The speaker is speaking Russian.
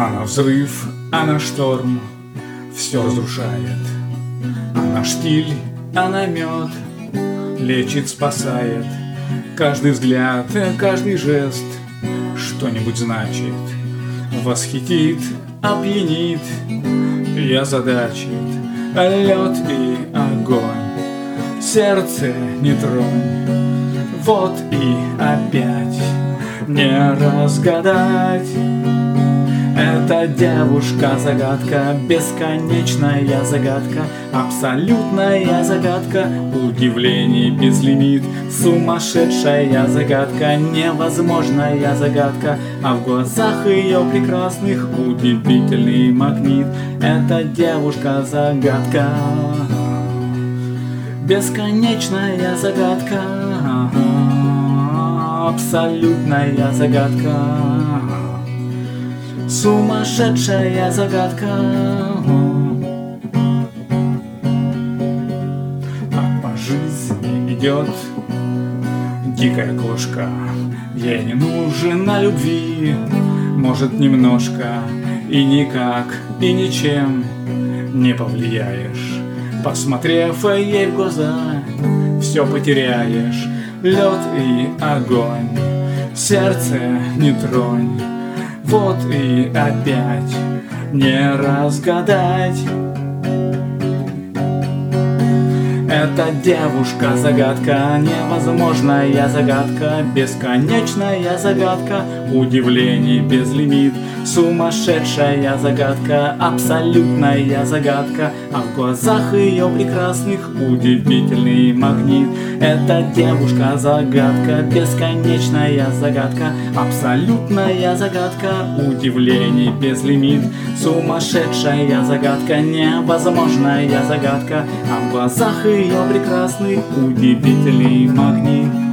Она взрыв, она шторм, все разрушает. Она штиль, она мед, лечит, спасает. Каждый взгляд, каждый жест что-нибудь значит. Восхитит, опьянит и озадачит. Лед и огонь, сердце не тронь. Вот и опять не разгадать. Эта девушка-загадка, бесконечная загадка, абсолютная загадка, удивлений безлимит, сумасшедшая загадка, невозможная загадка, а в глазах ее прекрасных удивительный магнит. Эта девушка-загадка, бесконечная загадка, абсолютная загадка, сумасшедшая загадка. А по жизни идет дикая кошка. Ей не нужна любви, может, немножко, и никак, и ничем не повлияешь. Посмотрев ей в глаза, все потеряешь. Лед и огонь, сердце не тронь. Вот и опять не разгадать. Эта девушка-загадка, невозможная загадка, бесконечная загадка, удивлений безлимит, сумасшедшая загадка, абсолютная загадка, а в глазах ее прекрасных удивительный магнит. Эта девушка-загадка, бесконечная загадка, абсолютная загадка, удивлений безлимит, сумасшедшая загадка, невозможная загадка, а в глазах ее прекрасный удивительный магнит.